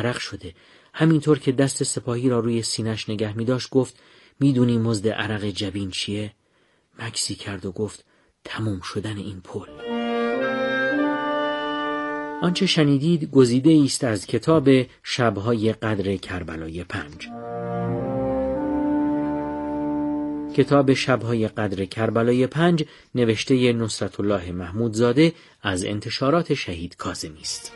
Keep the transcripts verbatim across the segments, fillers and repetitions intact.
عرق شده. همینطور که دست سپاهی را روی سینه‌اش نگه می داشت گفت میدونی مزد عرق جبین چیه؟ مکسی کرد و گفت تموم شدن این پل. آنچه شنیدید گزیده است از کتاب شب‌های قدر کربلای پنج. کتاب شب‌های قدر کربلای پنج نوشته نصرت الله محمودزاده از انتشارات شهید کاظمی است.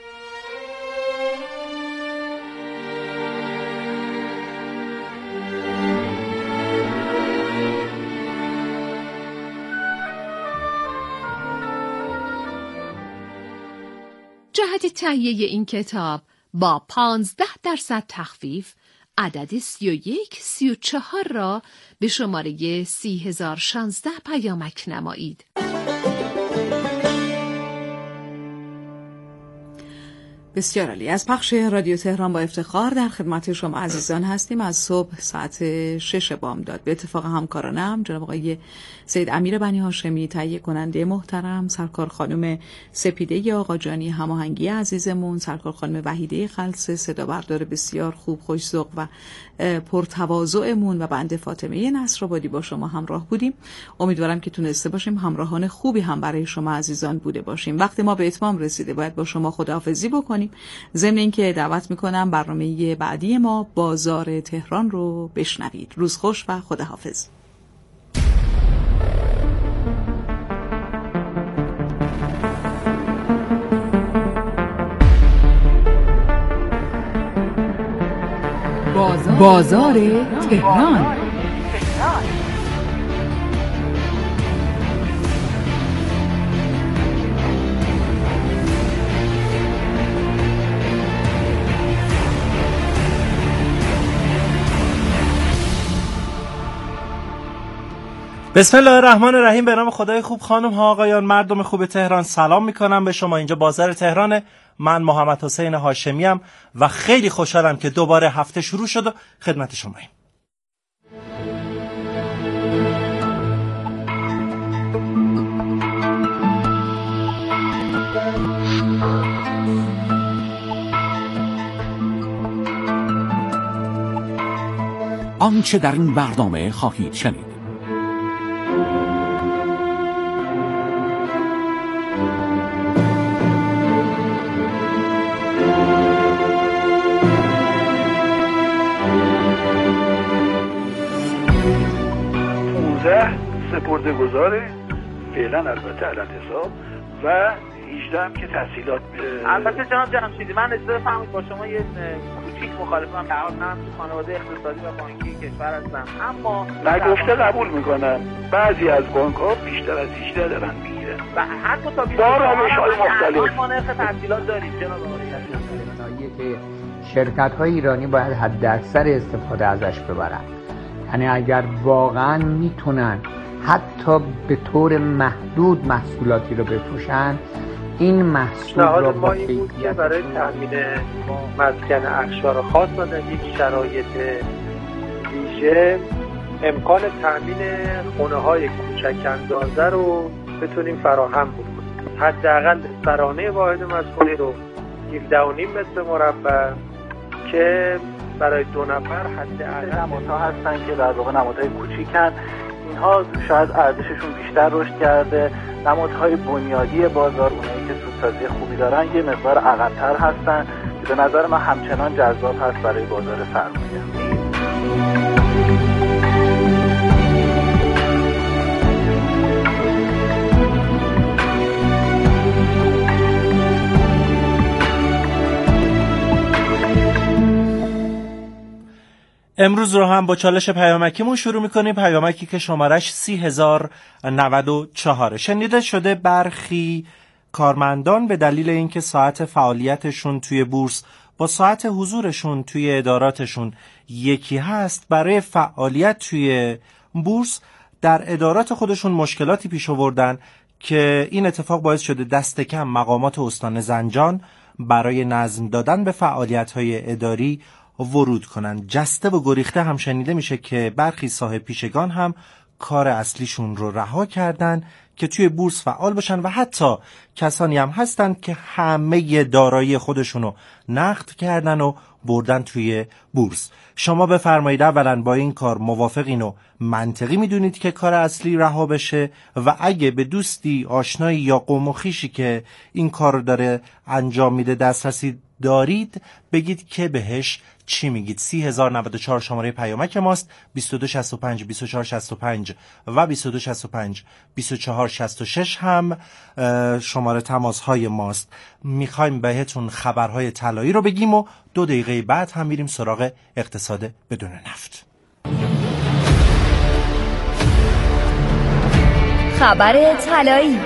جهت تهیه این کتاب با پانزده درصد تخفیف عدد سی و یک سی و چهار را به شماره سی هزار و شانزده پیامک نمایید. بسیار عالی. از پخش رادیو تهران با افتخار در خدمت شما عزیزان هستیم. از صبح ساعت شش بامداد به اتفاق همکارانم جناب آقای سید امیر بنی هاشمی تهیه کننده محترم، سرکار خانم سپیده آقاجانی هماهنگی عزیزمون، سرکار خانم وحیده خلص صدا بردار بسیار خوب خوش‌ذوق و پرتواضعمون و بنده فاطمه نصرآبادی با شما همراه بودیم. امیدوارم که تونسته باشیم همراهان خوبی هم برای شما عزیزان بوده باشیم. وقتی ما به اتمام رسیده باید با شما خداحافظی بکنیم. ضمن اینکه دعوت میکنم برنامه بعدی ما بازار تهران رو بشنوید. روز خوش و خداحافظ. بازار, بازار تهران. بسم الله الرحمن الرحیم. به نام خدای خوب. خانم ها آقایان، مردم خوب تهران، سلام میکنم به شما. اینجا بازار تهرانه. من محمد حسین هاشمی ام و خیلی خوشحالم که دوباره هفته شروع شد و خدمت شماییم. آنچه در این برنامه خواهید شنید: سپرده گذاره فعلا البته علت حساب و هجده هم که تحصیلات میره. البته جناب جمشیدی من اجازه فرمایید با شما یه کوچیک مخالفم. من تو خانواده اقتصادی و بانکی کشور هستم، اما نگفته قبول میکنم بعضی از بانک‌ها بیشتر از هجده دارن میگیرن و حتی تا با روش‌های مختلف. ما نرخ تحصیلات داریم جناب آقای که شرکت‌های ایرانی باید حداکثر استفاده ازش ببرن. یعنی اگر واقعا میتونن حتی به طور محدود محصولاتی رو بفروشن، این محصول رو با کیفیت برای تامین مسکن اقشار خاص و در یک شرایط ویژه امکان تامین خونه‌های کوچک اندازه رو بتونیم فراهم بکنیم. حداقل سرانه واحد مسکونی رو هفده و نیم متر مربع که برای دو نفر حداقل نمادها هستن که در واقع نمادهای کوچیکن. اینها شاید ارزششون بیشتر رشد کرده. نمادهای بنیادی بازار، اونایی که سودسازی خوبی دارن، یه مقدار عقب‌تر هستن که به نظر من همچنان جذاب هست برای بازار سرمایه. امروز رو هم با چالش پیامکیمون شروع میکنیم. پیامکی که شمارش سی هزار و نود و چهار. شنیده شده برخی کارمندان به دلیل اینکه ساعت فعالیتشون توی بورس با ساعت حضورشون توی اداراتشون یکی هست، برای فعالیت توی بورس در ادارات خودشون مشکلاتی پیش آوردن که این اتفاق باعث شده دست کم مقامات استان زنجان برای نظم دادن به فعالیت‌های اداری ورود کنند. جسته و گریخته هم شنیده میشه که برخی صاحب پیشگان هم کار اصلیشون رو رها کردن که توی بورس فعال باشن و حتی کسانی هم هستن که همه دارایی خودشونو نقد کردن و بردن توی بورس. شما بفرمایید اولا با این کار موافقین و منطقی میدونید که کار اصلی رها بشه و اگه به دوستی، آشنایی یا قوم و خویشی که این کار رو داره انجام میده دسترسی دارید بگید که بهش چی میگید. سی هزار و نود و چهار شماره پیامک ماست، بیست و دو شصت و پنج بیست و چهار شصت و پنج و بیست و دو شصت و پنج بیست و چهار شصت و شش هم شماره تماس های ماست. میخوایم بهتون خبرهای طلایی رو بگیم و دو دقیقه بعد هم میریم سراغ اقتصاد بدون نفت. خبر طلایی.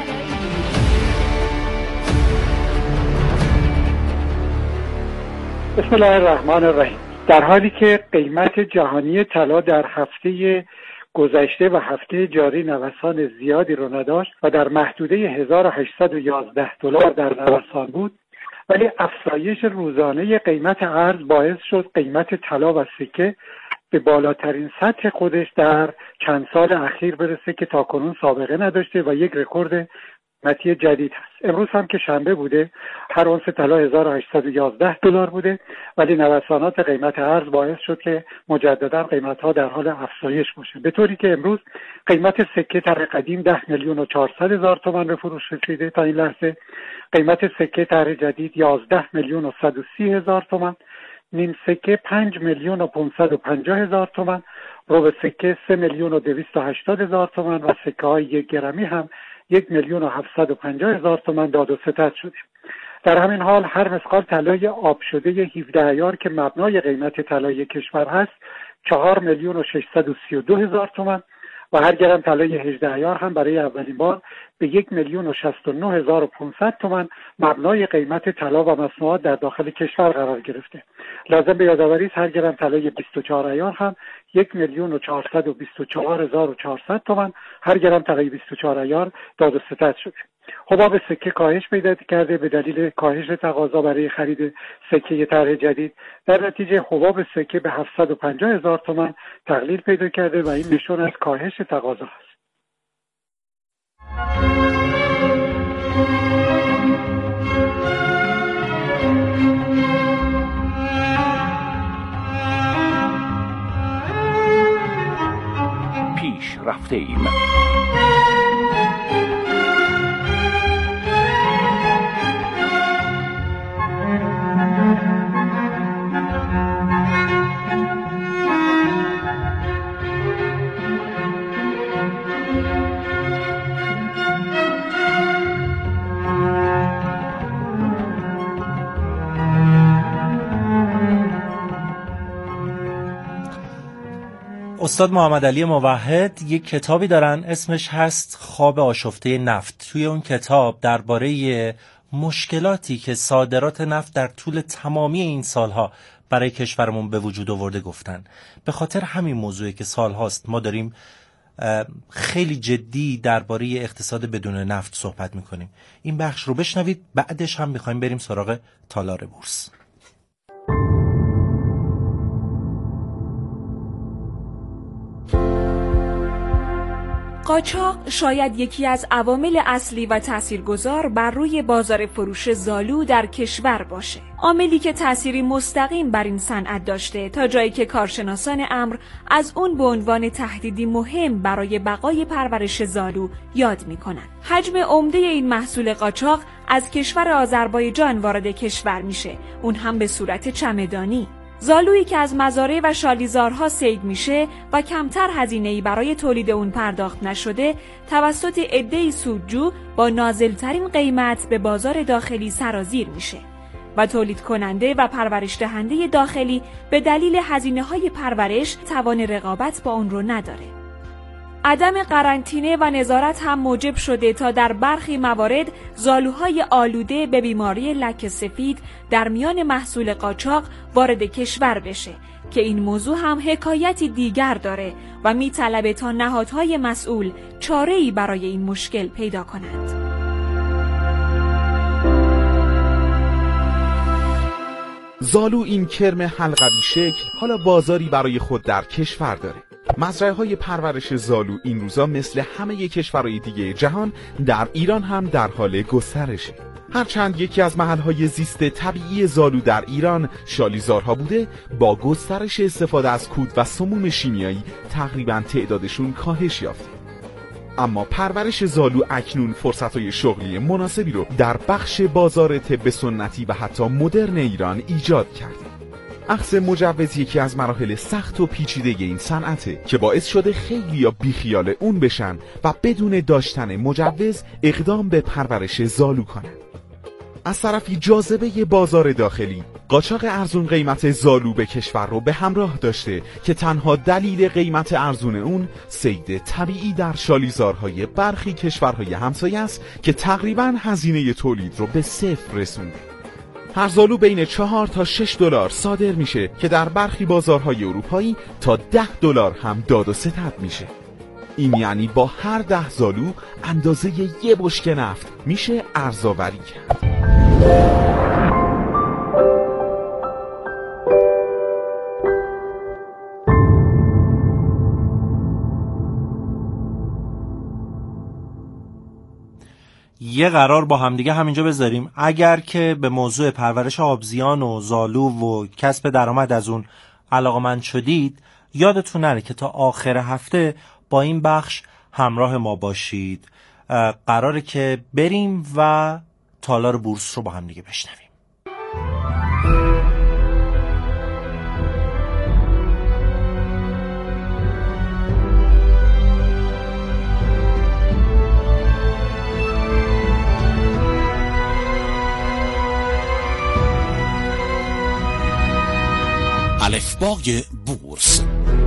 بسم الله الرحمن الرحیم. در حالی که قیمت جهانی طلا در هفته گذشته و هفته جاری نوسان زیادی رو نداشت و در محدوده هزار و هشتصد و یازده دلار در نوسان بود، ولی افزایش روزانه قیمت ارز باعث شد قیمت طلا و سکه به بالاترین سطح خودش در چند سال اخیر برسه که تاکنون سابقه نداشته و یک رکورد قیمتی جدید هست. امروز هم که شنبه بوده هر اونس طلا هزار و هشتصد و یازده دلار بوده، ولی نوسانات قیمت ارز باعث شد که مجددا قیمت‌ها در حال افزایش باشه، به طوری که امروز قیمت سکه طرح قدیم ده میلیون و چهارصد هزار تومان به فروش رسیده تا این لحظه. قیمت سکه طرح جدید یازده میلیون و صد و سی هزار تومان، نیم سکه پنج میلیون و پانصد و پنجاه هزار تومان، ربع سکه سه میلیون و دویست و هشتاد هزار تومان و سکه های یک گرمی هم یک میلیون و هفتصد و پنجاه هزار تومان داد و ستد شده. در همین حال هر مسقال طلای آب شده هفده عیار که مبنای قیمت طلای کشور هست چهار میلیون و ششصد و سی و دو هزار تومان و هر گرم طلای هجده عیار هم برای اولین بار به یک میلیون و شصت و نه هزار و پانصد تومان مبنای قیمت طلا و مصنوعات در داخل کشور قرار گرفته. لازم به یادآوری است هر گرم طلای بیست و چهار عیار هم یک میلیون و چهارصد و بیست و چهار هزار و چهارصد تومان هر گرم طلای بیست و چهار عیار داد و ستد شده. حباب سکه کاهش پیدا کرده به دلیل کاهش تقاضا برای خرید سکه طرح جدید. در نتیجه حباب سکه به هفتصد و پنجاه هزار تومان تقلیل پیدا کرده و این نشون از کاهش تقاضا است. پیش رفته ایم. استاد محمد علی موحد یک کتابی دارن اسمش هست خواب آشفته نفت. توی اون کتاب درباره مشکلاتی که صادرات نفت در طول تمامی این سالها برای کشورمون به وجود آورده گفتن. به خاطر همین موضوعی که سالهاست ما داریم خیلی جدی درباره اقتصاد بدون نفت صحبت میکنیم. این بخش رو بشنوید، بعدش هم میخوایم بریم سراغ تالار بورس. قاچاق شاید یکی از عوامل اصلی و تاثیرگذار بر روی بازار فروش زالو در کشور باشه. عاملی که تأثیری مستقیم بر این صنعت داشته تا جایی که کارشناسان امر از اون به عنوان تهدیدی مهم برای بقای پرورش زالو یاد میکنن. حجم عمده این محصول قاچاق از کشور آذربایجان وارد کشور میشه، اون هم به صورت چمدانی. زالویی که از مزارع و شالیزارها صید میشه و کمتر هزینه‌ای برای تولید اون پرداخت نشده توسط عده‌ای سودجو با نازلترین قیمت به بازار داخلی سرازیر میشه و تولید کننده و پرورش دهنده داخلی به دلیل هزینه‌های پرورش توان رقابت با اون رو نداره. عدم قرنطینه و نظارت هم موجب شده تا در برخی موارد زالوهای آلوده به بیماری لکه سفید در میان محصول قاچاق وارد کشور بشه که این موضوع هم حکایتی دیگر داره و میطلبه تا نهادهای مسئول چاره‌ای برای این مشکل پیدا کنند. زالو این کرم حلقوی شکل حالا بازاری برای خود در کشور داره. مزرعه‌های پرورش زالو این روزا مثل همه کشورهای دیگه جهان در ایران هم در حال گسترشه. هرچند یکی از محل‌های زیست طبیعی زالو در ایران شالیزارها بوده، با گسترش استفاده از کود و سموم شیمیایی تقریباً تعدادشون کاهش یافته. اما پرورش زالو اکنون فرصت‌های شغلی مناسبی رو در بخش بازار طب سنتی و حتی مدرن ایران ایجاد کرده. اخذ مجوز یکی از مراحل سخت و پیچیده این صنعته که باعث شده خیلیا بیخیال اون بشن و بدون داشتن مجوز اقدام به پرورش زالو کنن. از طرفی جاذبه بازار داخلی قاچاق ارزون قیمت زالو به کشور رو به همراه داشته که تنها دلیل قیمت ارزون اون صید طبیعی در شالیزارهای برخی کشورهای همسایه است که تقریباً هزینه تولید رو به صفر رسونده. هر زالو بین چهار تا شش دلار صادر میشه که در برخی بازارهای اروپایی تا ده دلار هم داد و ستد میشه. این یعنی با هر ده زالو اندازه یه بشکه نفت میشه ارزآوری کرد. یه قرار با همدیگه همینجا بذاریم. اگر که به موضوع پرورش آبزیان و زالو و کسب درآمد از اون علاقه‌مند شدید، یادتون نره که تا آخر هفته با این بخش همراه ما باشید. قراره که بریم و تالار بورس رو با همدیگه بشنویم. الفبای بورس.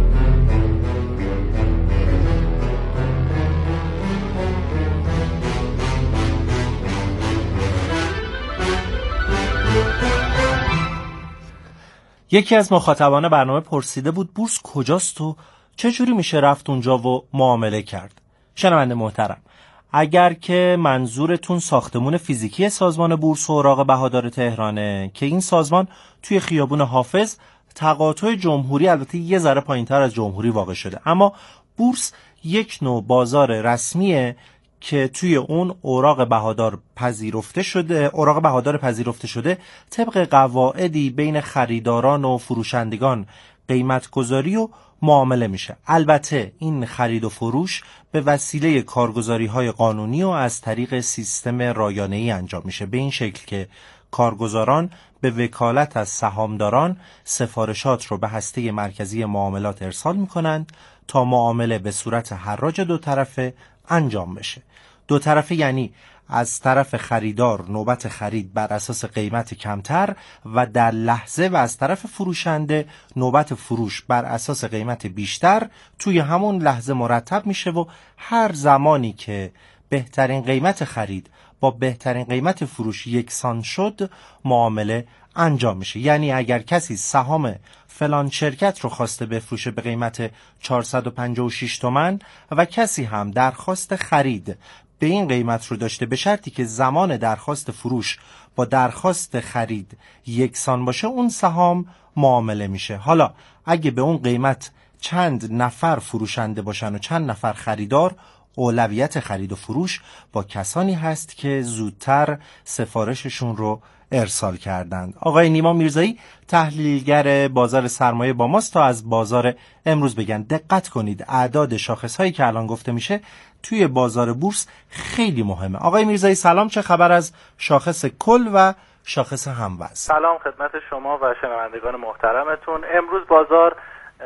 یکی از مخاطبان برنامه پرسیده بود بورس کجاست و چجوری میشه رفت اونجا و معامله کرد. شنونده محترم، اگر که منظورتون ساختمون فیزیکی سازمان بورس و اوراق بهادار تهرانه که این سازمان توی خیابون حافظ تقاطع جمهوری، البته یه ذره پایین‌تر از جمهوری واقع شده، اما بورس یک نوع بازار رسمیه که توی اون اوراق بهادار پذیرفته شده اوراق بهادار پذیرفته شده طبق قواعدی بین خریداران و فروشندگان قیمت گذاری و معامله میشه. البته این خرید و فروش به وسیله کارگزاری‌های قانونی و از طریق سیستم رایانه‌ای انجام میشه، به این شکل که کارگزاران به وکالت از سهامداران سفارشات رو به هسته مرکزی معاملات ارسال میکنند تا معامله به صورت حراج دو طرفه انجام بشه. دو طرفه یعنی از طرف خریدار نوبت خرید بر اساس قیمت کمتر و در لحظه و از طرف فروشنده نوبت فروش بر اساس قیمت بیشتر توی همون لحظه مرتب میشه و هر زمانی که بهترین قیمت خرید با بهترین قیمت فروش یکسان شد معامله انجام میشه. یعنی اگر کسی سهام فلان شرکت رو خواسته بفروشه به قیمت چهارصد و پنجاه و شش تومن و کسی هم درخواست خرید به این قیمت رو داشته، به شرطی که زمان درخواست فروش با درخواست خرید یکسان باشه، اون سهام معامله میشه. حالا اگه به اون قیمت چند نفر فروشنده باشن و چند نفر خریدار، اولویت خرید و فروش با کسانی هست که زودتر سفارششون رو ارسال کردند. آقای نیما میرزایی تحلیلگر بازار سرمایه با ماست تا از بازار امروز بگن. دقت کنید اعداد شاخص‌هایی که الان گفته میشه توی بازار بورس خیلی مهمه. آقای میرزایی سلام، چه خبر از شاخص کل و شاخص هموزن؟ سلام خدمت شما و شنوندگان محترمتون. امروز بازار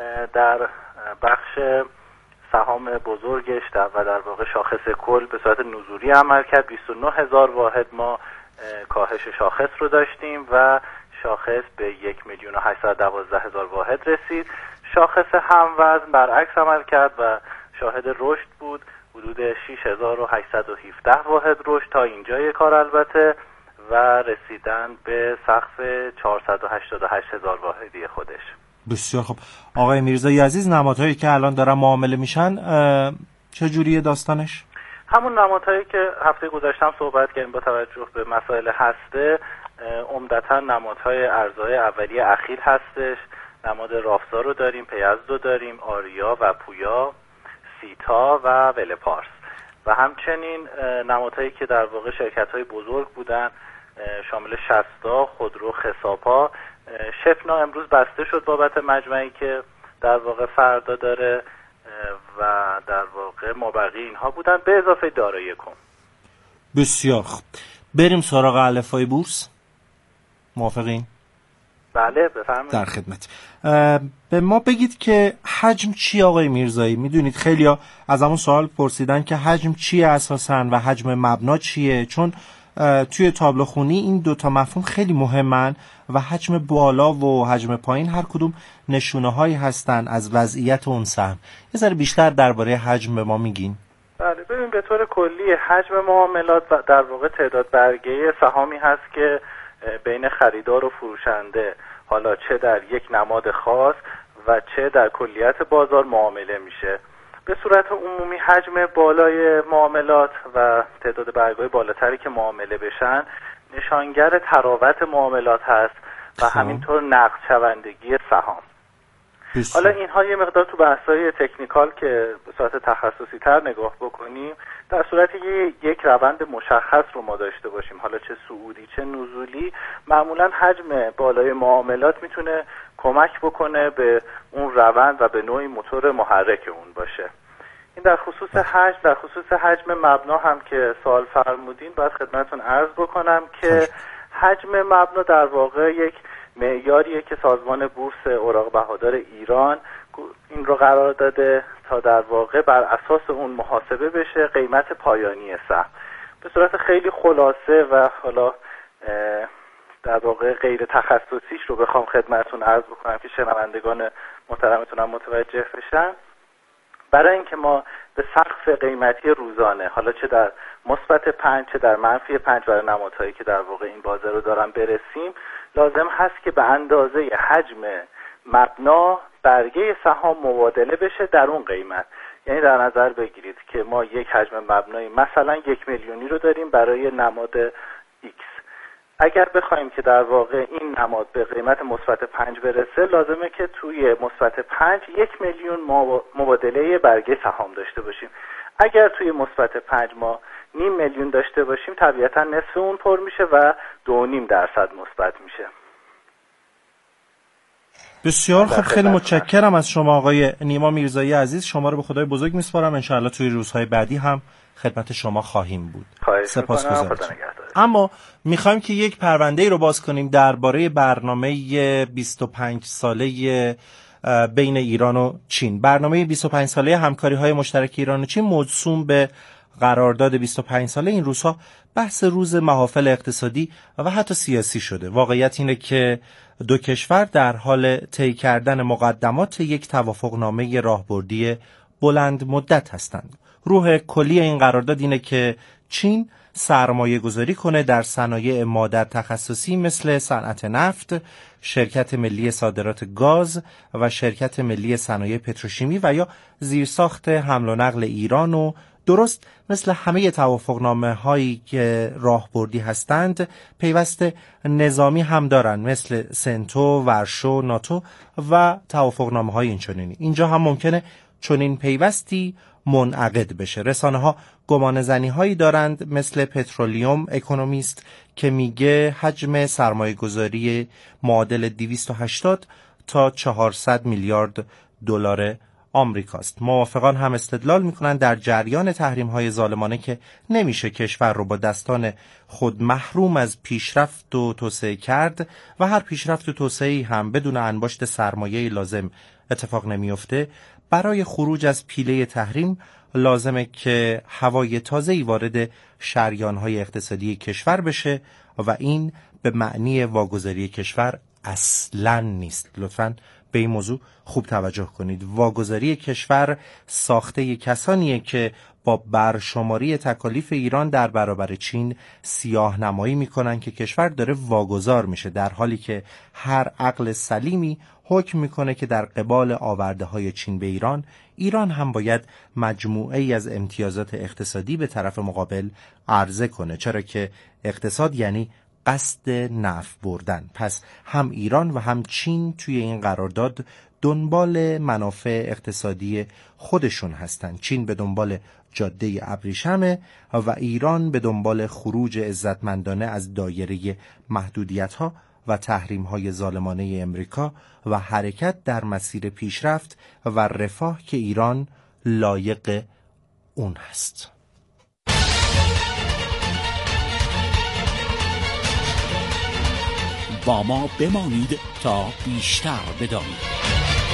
در بخش سهام بزرگش در و در واقع شاخص کل به صورت نزولی عمل کرد. بیست و نه هزار واحد ما کاهش شاخص رو داشتیم و شاخص به یک میلیون و هشتصد و دوازده هزار واحد رسید. شاخص هموزن برعکس عمل کرد و شاهد رشد بود، حدود شش هزار و هشتصد و هفده واحد رشد تا اینجای کار البته و رسیدن به سقف چهارصد و هشتاد و هشت هزار واحدی خودش. بسیار خب آقای میرزایی عزیز، نمادهایی که الان دارن معامله میشن چجوریه داستانش؟ همون نمادهایی که هفته گذاشتم صحبت کردیم با توجه به مسائل هسته، عمدتاً نمادهای ارزهای اولیه اخیر هستش نماد رافزا رو داریم، پیزد رو داریم، آریا و پویا، سیتا و ولپارس و همچنین نمادهایی که در واقع شرکت‌های بزرگ بودن شامل شستا، خودرو، خساپا. شفنا امروز بسته شد بابت مجمعی که در واقع فردا داره و در واقع مابقی اینها بودن به اضافه دارایی کم. بسیار خوب، بریم سراغ الفبای بورس. موافقین؟ بله بفرمایید. در خدمت. به ما بگید که حجم چی آقای میرزایی؟ میدونید خیلیا از همون سوال پرسیدن که حجم چیه اساساً و حجم مبنا چیه، چون توی تابلو خونی این دوتا مفهوم خیلی مهمن و حجم بالا و حجم پایین هر کدوم نشونه هایی هستن از وضعیت اون سهم. یه ذره بیشتر درباره حجم به ما میگین؟ بله ببین، به طور کلی حجم معاملات در واقع تعداد برگه سهامی هست که بین خریدار و فروشنده حالا چه در یک نماد خاص و چه در کلیت بازار معامله میشه. به صورت عمومی حجم بالای معاملات و تعداد برگ‌های بالاتری که معامله بشن نشانگر تراوت معاملات هست و همینطور نقد شوندگی سهام. حالا اینها یه مقدار تو بحث‌های تکنیکال که به صورت تخصصی تر نگاه بکنیم، در صورتی که یک روند مشخص رو ما داشته باشیم، حالا چه صعودی چه نزولی، معمولا حجم بالای معاملات میتونه کمک بکنه به اون روند و به نوعی موتور محرک اون باشه. این در خصوص حجم در خصوص حجم مبنا هم که سوال فرمودین باید خدمتتون عرض بکنم که حجم مبنا در واقع یک معیاریه که سازمان بورس اوراق بهادار ایران این رو قرار داده تا در واقع بر اساس اون محاسبه بشه قیمت پایانی سهم. به صورت خیلی خلاصه و حالا در واقع غیر تخصصیش رو بخوام خدمتتون عرض بکنم که شنوندگان محترمتون هم متوجه بشن، برای اینکه ما به سقف قیمتی روزانه حالا چه در مثبت پنج چه در منفی پنج برای نمادهایی که در واقع این بازار رو دارن برسیم، لازم هست که به اندازه حجم مبنا برگه سهام مبادله بشه در اون قیمت. یعنی در نظر بگیرید که ما یک حجم مبنایی مثلا یک میلیونی رو داریم برای نماد X. اگر بخوایم که در واقع این نماد به قیمت مثبت پنج برسه، لازمه که توی مثبت پنج یک میلیون مبادله برگه سهام داشته باشیم. اگر توی مثبت پنج ما نیم میلیون داشته باشیم، طبیعتا نصف اون پر میشه و دو نیم درصد مثبت میشه. بسیار خب، خیلی متشکرم از شما آقای نیما میرزایی عزیز. شما رو به خدای بزرگ میسپارم. انشاءالله توی روزهای بعدی هم خدمت شما خواهیم بود. سپاسگزارم. اما میخوایم که یک پرونده ای رو باز کنیم درباره برنامه بیست و پنج ساله بین ایران و چین. برنامه بیست و پنج ساله همکاری‌های مشترک ایران و چین موسوم به قرارداد بیست و پنج ساله این روزها بحث روز محافل اقتصادی و حتی سیاسی شده. واقعیت اینه که دو کشور در حال طی کردن مقدمات یک توافقنامه راهبردی بلند مدت هستند. روح کلی این قرارداد اینه که چین سرمایه گذاری کنه در صنایع مادر تخصصی مثل صنعت نفت، شرکت ملی صادرات گاز و شرکت ملی صنایع پتروشیمی و یا زیرساخت حمل و نقل ایران و درست مثل همه توافقنامه هایی که راهبردی هستند پیوست نظامی هم دارن، مثل سنتو، ورشو، ناتو و توافقنامه های اینچنینی. اینجا هم ممکنه چنین پیوستی منعقد بشه. رسانه ها گمان زنی هایی دارند مثل پترولیوم اکونومیست که میگه حجم سرمایه گذاری معادل دویست و هشتاد تا چهارصد میلیارد دلار آمریکاست. موافقان هم استدلال میکنن در جریان تحریم های ظالمانه که نمیشه کشور رو با دستان خود محروم از پیشرفت و توسعه کرد و هر پیشرفت و توسعه‌ای هم بدون انباشت سرمایه لازم اتفاق نمیفته. برای خروج از پیله تحریم لازمه که هوای تازه‌ای وارد شریان‌های اقتصادی کشور بشه و این به معنی واگذاری کشور اصلاً نیست. لطفاً به این موضوع خوب توجه کنید. واگذاری کشور ساخته کسانیه که با برشماری تکالیف ایران در برابر چین سیاه نمایی میکنن که کشور داره واگذار میشه، در حالی که هر عقل سلیمی حکم میکنه که در قبال آورده های چین به ایران، ایران هم باید مجموعه ای از امتیازات اقتصادی به طرف مقابل عرضه کنه، چرا که اقتصاد یعنی قصد نفع بردن. پس هم ایران و هم چین توی این قرارداد دنبال منافع اقتصادی خودشون هستن. چین به دنبال جاده ابریشمه و ایران به دنبال خروج عزتمندانه از دایره محدودیت‌ها و تحریم‌های ظالمانه امریکا و حرکت در مسیر پیشرفت و رفاه که ایران لایق اون هست. با ما بمانید تا بیشتر بدانید.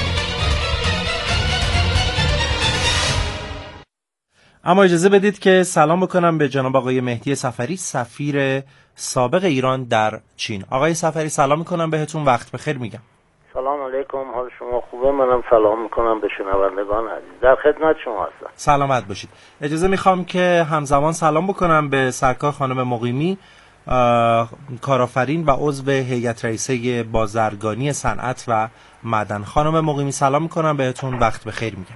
اما اجازه بدید که سلام بکنم به جناب آقای مهدی صفری، سفیر سابق ایران در چین. آقای صفری سلام میکنم بهتون، وقت بخیر میگم. سلام علیکم، حال شما خوبه؟ منم سلام میکنم به شنوندگان عزیز، در خدمت شما هستم. سلامت باشید. اجازه میخوام که همزمان سلام بکنم به سرکار خانم مقیمی، کارآفرین و عضو هیئت رئیسه بازرگانی صنعت و معدن. خانم مقیمی سلام میکنم بهتون، وقت بخیر میگم.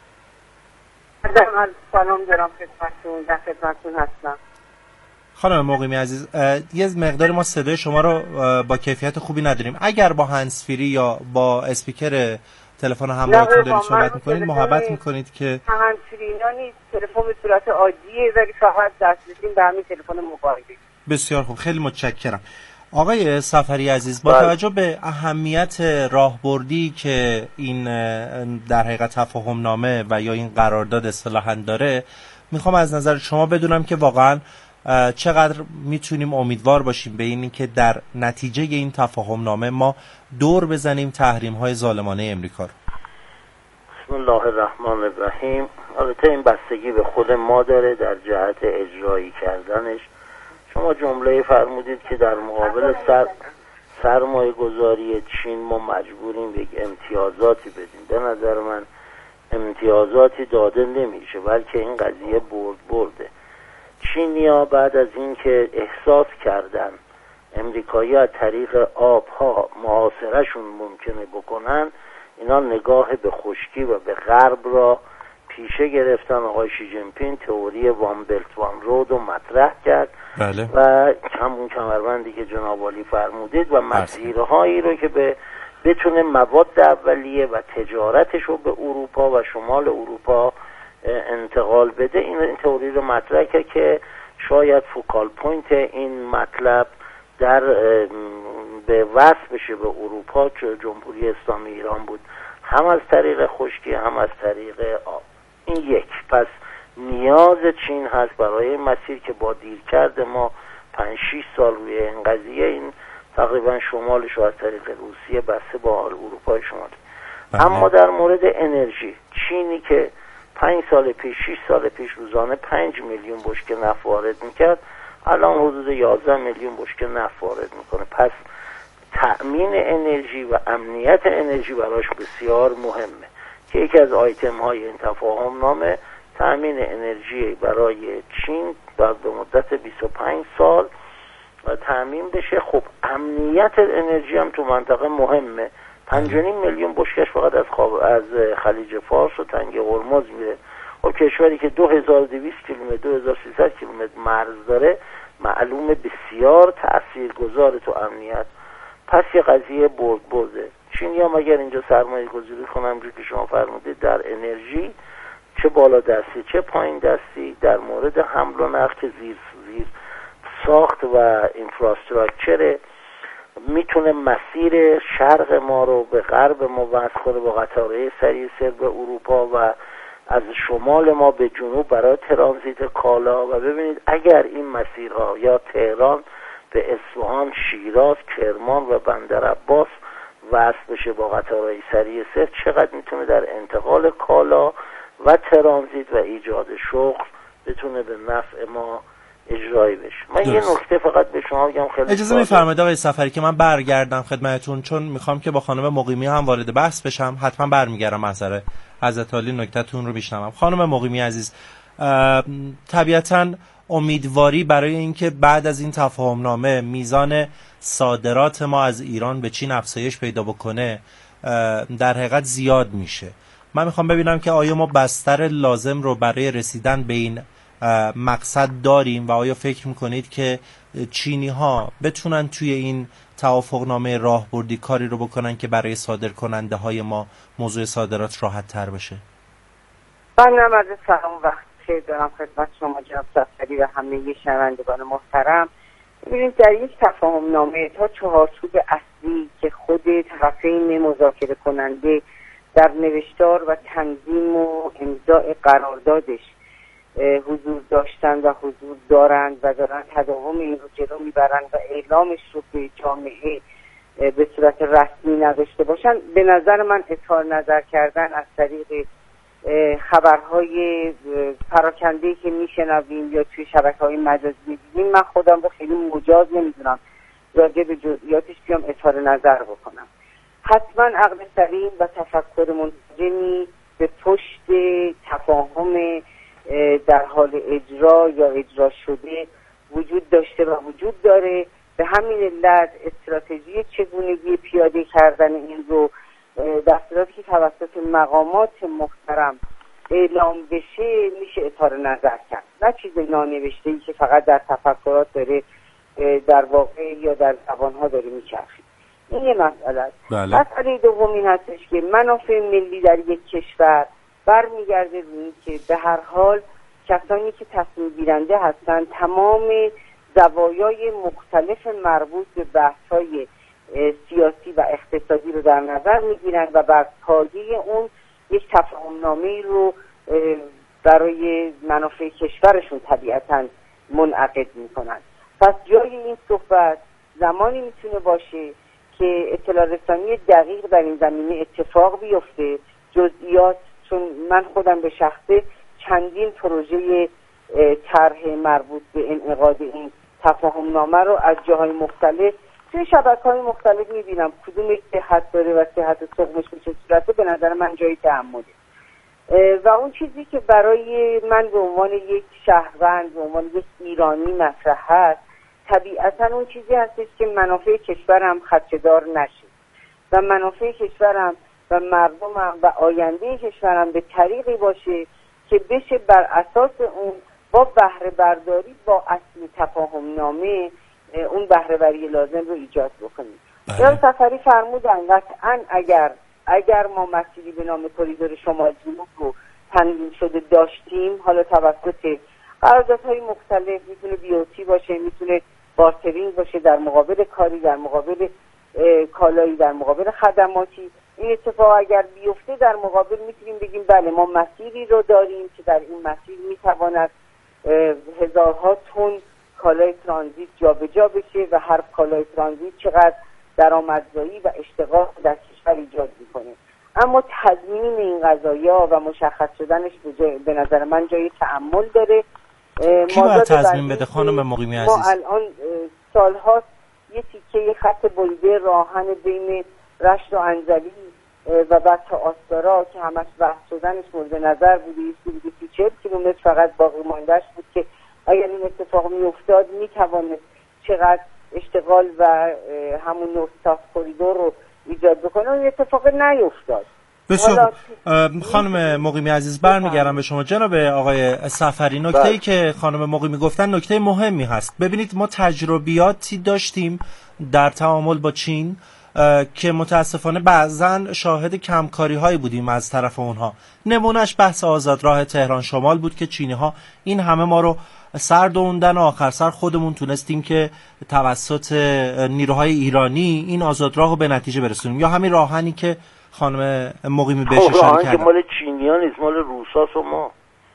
سلام دارم خدمتتون، در خدمتتون هستم. خانم مقیمی عزیز، یه مقدار ما صدای شما رو با کیفیت خوبی نداریم. اگر با هندزفری یا با اسپیکر تلفن همراهتون دارید صحبت میکنید محبت میکنید که هندزفری اینا نیست، تلفن به صورت عادیه ولی فقط دست بدیم به همین تلفن موبایلی. بسیار خوب، خیلی متشکرم. آقای صفری عزیز، با توجه به اهمیت راهبردی که این در حقیقت تفاهم نامه و یا این قرارداد اصطلاحاً داره، میخوام از نظر شما بدونم که واقعاً چقدر میتونیم امیدوار باشیم به این که در نتیجه این تفاهم نامه ما دور بزنیم تحریم های ظالمانه امریکا رو. بسم الله الرحمن الرحیم. البته این بستگی به خود ما داره در جهت اجرایی کردنش. شما جمله فرمودید که در مقابل سر سرمایه گذاری چین ما مجبوریم یک امتیازاتی بدیم. به نظر من امتیازاتی داده نمیشه، بلکه این قضیه برد برده. چینیا بعد از اینکه احساس کردن امریکایی از طریق آبها محاصرهشون ممکنه بکنن، اینا نگاه به خشکی و به غرب را پیشه گرفتن. آقای شی جین پینگ تئوری وان بلت وان رود رو مطرح کرد. بله. و همون کمربندی که جناب عالی فرمودید و مسیرهایی رو که به بتونه مواد اولیه و تجارتش رو به اروپا و شمال اروپا انتقال بده، این این تئوری رو مطرح کرد که شاید فوکال پوینت این مطلب در به وصل بشه به اروپا که جمهوری اسلامی ایران بود، هم از طریق خشکی هم از طریق آب. این یک. پس نیاز چین هست برای این مسیر که با دیر کرده ما پنج شیش سال روی این قضیه، این تقریبا شمالش رو از طریق روسیه بسته با اروپای شمالی. اما در مورد انرژی، چینی که پنج سال پیش شش سال پیش روزانه پنج میلیون بشکه نفت وارد میکرد، الان حدود یازده میلیون بشکه نفت وارد میکنه. پس تأمین انرژی و امنیت انرژی براش بسیار مهمه که یکی از آیتم های این تفاهم نامه تأمین انرژی برای چین بعد به مدت بیست و پنج سال و تأمین بشه. خب امنیت انرژی هم تو منطقه مهمه. پنج و نیم میلیون بشکش فقط از خواب از خلیج فارس و تنگه هرمز میره. و کشوری که دو هزار و دویست کیلومتر دو هزار و سیصد کیلومتر مرز داره، معلومه بسیار تاثیرگذار تو امنیت. پس یه قضیه برد برده. چینی هم اگر اینجا سرمایه گذاری کنم همونجوری که شما فرمودید در انرژی، چه بالا دستی چه پایین دستی، در مورد حمل و نقل که زیر زیر ساخت و اینفراستراکچر، میتونه مسیر شرق ما رو به غرب ما وصل کنه با قطارهای سریع سر به اروپا و از شمال ما به جنوب برای ترانزیت کالا. و ببینید اگر این مسیرها یا تهران به اصفهان، شیراز، کرمان و بندرعباس وصل بشه با قطارهای سریع سر، چقدر میتونه در انتقال کالا و ترانزیت و ایجاد شغل بتونه به نفع ما اجرایی بشه. من درست. یه نکته فقط به شما بگم خیلی اجازه میفرمایید آقای صفری که من برگردم خدمتتون، چون میخوام که با خانم مقیمی هم وارد بحث بشم. حتما برمیگردم محضر حضرت عالی نکتهتون رو میشنوم. خانم مقیمی عزیز، طبیعتاً امیدواری برای اینکه بعد از این تفاهم نامه میزان صادرات ما از ایران به چین افزایش پیدا بکنه در حقیقت زیاد میشه. من میخوام ببینم که آیا ما بستر لازم رو برای رسیدن به این مقصد داریم و آیا فکر میکنید که چینی ها بتونن توی این توافقنامه راهبردی کاری رو بکنن که برای صادر کننده های ما موضوع صادرات راحت تر بشه؟ من عرض سلام وقت خیر دارم خدمت شما جناب صفری و همه شنوندگان محترم. ببینید در یک تفاهم نامه تا چهارچوب اصلی که خود طرفین مذاکره کننده در نوشتار و تنظیم و امضاء قراردادش حضور داشتن و حضور دارند و دارن تداوم این رو جلو میبرن و اعلامش رو به جامعه به صورت رسمی نداشته باشن، به نظر من اظهار نظر کردن از طریق خبرهای پراکنده‌ای که میشنویم یا توی شبکه‌های مجازی می‌بینیم، من خودم رو خیلی مجاز نمیدونم راجع به جزئیاتش بیام اظهار نظر بکنم. حتما عقل سلیم و تفکر منسجمی به پشت تفاهم در حال اجرا یا اجرا شده وجود داشته و وجود داره. به همین علت استراتژی چگونگی پیاده کردن این رو در صورتی که توسط مقامات محترم اعلام بشه میشه اظهار نظر کرد، نه چیز نانوشته‌ای که فقط در تفکرات داره در واقع یا در زبانها داره میچرخه. این یه مسئله است. بله. مسئله دوم این هستش که منافع ملی در یک کشور برمیگرده به این که به هر حال کسانی که تصمیم گیرنده هستند تمام زوایای مختلف مربوط به بحث‌های سیاسی و اقتصادی رو در نظر میگیرند و بر پایه اون یک تفاهم‌نامه‌ای رو برای منافع کشورشون طبیعتاً منعقد میکنند. پس جای این صحبت زمانی میتونه باشه که اطلاع رسانی دقیق در این زمینه اتفاق بیفته. جزئیات، چون من خودم به شخصه چندین پروژه طرح مربوط به انعقاد این تفاهم‌نامه رو از جاهای مختلف توی شبکه‌های مختلف می‌بینم، کدوم یک صحت داره و صحت سقمش به چه صورته به نظر من جای تأمله. و اون چیزی که برای من به عنوان یک شهروند، به عنوان یک ایرانی مطرح هست، طبیعتاً اون چیزی هستش که منافع کشورم خدشه‌دار نشه و منافع کشورم و مردمم و آینده کشورم به طریقی باشه که بشه بر اساس اون با بهره برداری با اصل تفاهم‌نامه اون بهره بری لازم رو ایجاد بکنیم. جناب صفری فرمودن قطعاً اگر اگر ما مسیری به نام کریدور شمال جنوب رو تنظیم شده داشتیم، حالا توسط قراردادهای مختلف، میتونه بیوتی باشه، میتونه بارترینگ باشه در مقابل کاری، در مقابل کالایی، در مقابل خدماتی، این اتفاق اگر بیفته در مقابل میتونیم بگیم بله ما مسیری رو داریم که در این مسیر میتواند هزارها تن کالای ترانزیت جابجا بشه و هر کالای ترانزیت چقدر درآمدزایی و اشتغال در کشور ایجاد میکنه. اما تضمین این قضایا و مشخص شدنش به نظر من جای تأمل داره. کی باید تضمین بده خانم مقیمی عزیز؟ ما الان سالهاست یه تیکه خط بریده راهن بین رشت و انزلی و بعد تا آستارا که همش بحث شدنش مورد نظر بوده، یه سی چهل کیلومتر فقط باقی ماندهش بود که اگر این اتفاق می افتاد می توانست چقدر اشتغال و همون نورستاف کریدور رو ایجاد بکنه. این اتفاق نیفتاد. بسیار خانم مقیمی عزیز برمیگردم به شما. جناب آقای صفری، نکته‌ای که خانم مقیمی گفتن نکته مهمی هست. ببینید ما تجربیاتی داشتیم در تعامل با چین که متاسفانه بعضا شاهد کمکاری هایی بودیم از طرف اونها. نمونهش بحث آزاد راه تهران شمال بود که چینی ها این همه ما رو سر دووندن و آخر سر خودمون تونستیم که توسط نیروهای ایرانی این آزاد راه رو به نتیجه برسونیم. یا همین راهنی که خانم مقیمی بهش اشاره کردن، که مال چینیان نیست، مال روساست. و ما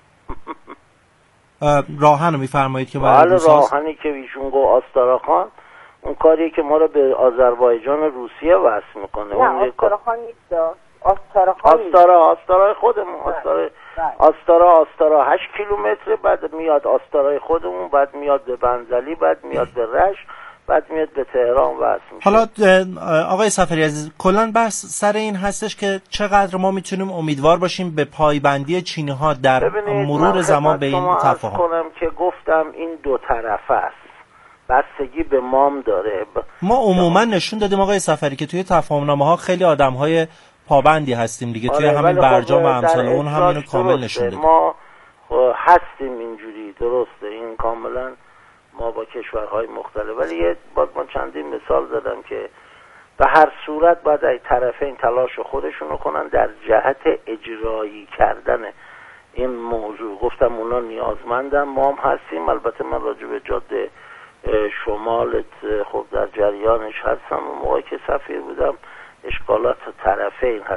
راهن رو میفرمایید که مال روساست؟ راهنی که ایشون گفت آستاراخان، اون کاریه که ما رو به آذربایجان و روسیه وصل میکنه. نه آستاراخان نیست، آستاراخان آستارا آستارای خودمون. آستارا آستارا آستارا هشت کیلومتر، بعد میاد آستارای خودمون، بعد میاد به بنزلی، بعد میاد به رشت، بعد میاد به تهران وصل میشه. حالا آقای صفری عزیز، کلا بحث سر این هستش که چقدر ما میتونیم امیدوار باشیم به پایبندی چینی ها در مرور زمان به این تفاهم. کنم که گفتم این دو طرفه است، بستگی به مام داره. ما عموما نشون دادیم آقای صفری که توی تفاهمنامه ها خیلی آدم های پابندی هستیم دیگه. توی همین برجام و امثال اون همینو کامل نشون دادیم. ما خب هستیم اینجوری، درسته، این کاملا ما با کشورهای مختلف، ولی یه باز من چندین مثال زدم که به هر صورت باید ای طرفین تلاش خودشونو کنن در جهت اجرایی کردن این موضوع. گفتم اونا نیازمندن، ما هم هستیم. البته من راجع به جاده شمال خب در جریانش هستم، اون موقعی که سفیر بودم اشکالات طرفین